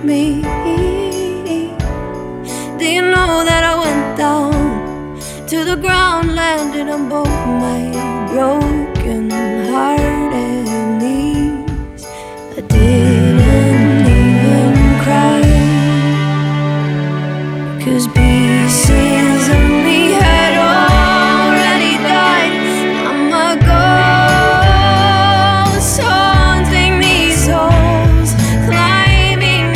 me. Do you know that I went down to the ground, landed on both my broken